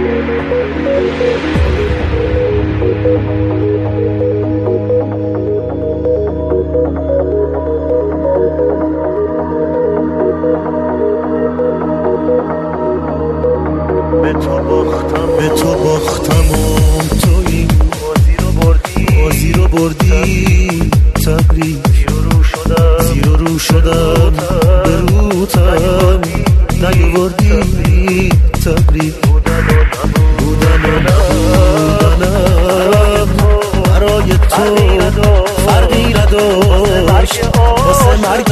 به تو باختم و تویی بازی رو بردی. تبریک زیر و رو شدم به روتم نیوردی. تبریک بودن و نبودنم برای تو فرقی نداشت. واسه مرگ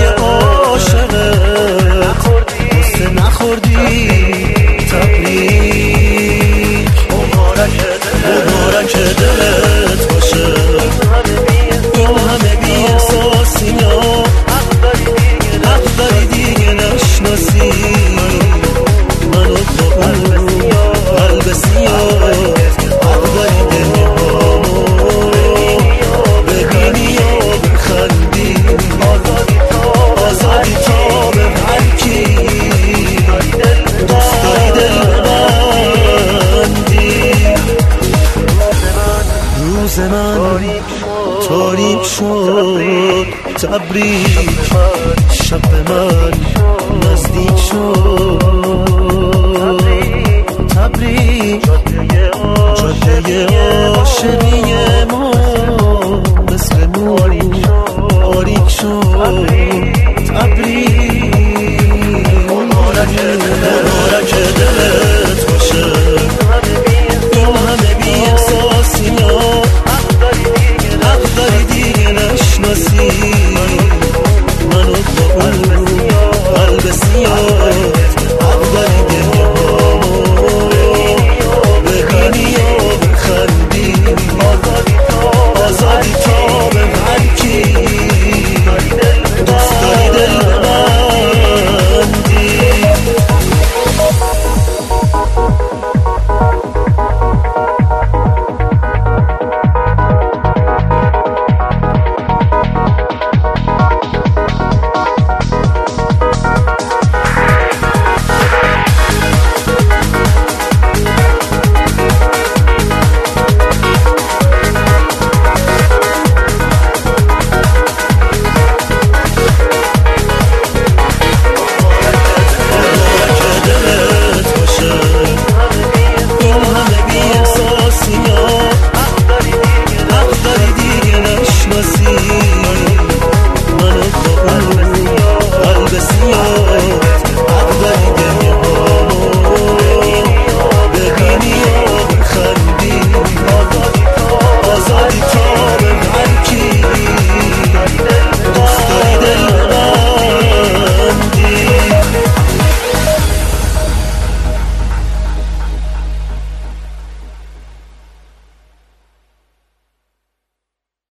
عاشقت قصه نخوردی. تبریک مبارک دلت باشه. این همه بی احساسی ها حق داری دیگه نشناسی منو با اون قلب سیاه. حق داری دنیامو ببینی و بخندی. آزادی تا به هر کی دوست داری دل ببندی. روز من تاریک شد. تبریک شب من نزدیک شد. تبریک جاده عاشقی ما مثل نور باریک شد. تبریک مبارک دلت